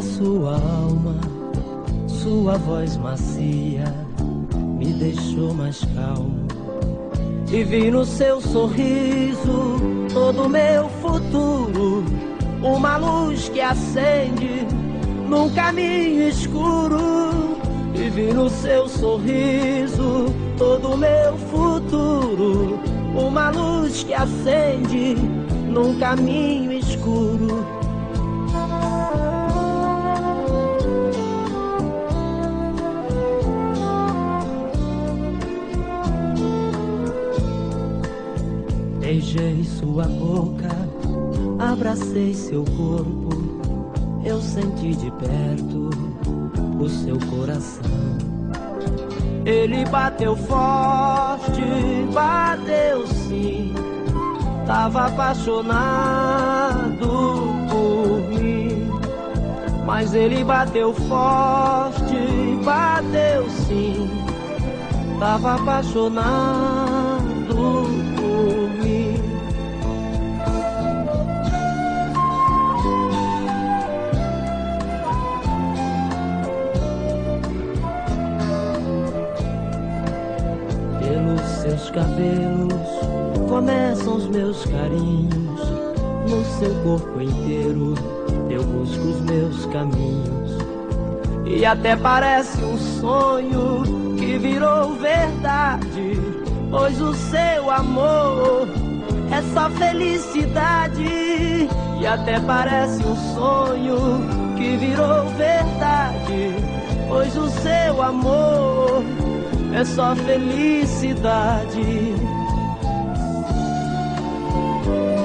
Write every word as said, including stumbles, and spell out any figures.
sua alma, sua voz macia me deixou mais calmo. E vi no seu sorriso todo o meu futuro, uma luz que acende num caminho escuro. E vi no seu sorriso todo o meu futuro, uma luz que acende num caminho escuro. Beijei sua boca, abracei seu corpo, eu senti de perto o seu coração. Ele bateu forte, bateu sim, tava apaixonado por mim. Mas ele bateu forte, bateu sim, tava apaixonado por mim. Seus cabelos começam os meus carinhos, no seu corpo inteiro eu busco os meus caminhos. E até parece um sonho que virou verdade, pois o seu amor é só felicidade. E até parece um sonho que virou verdade, pois o seu amor é só felicidade.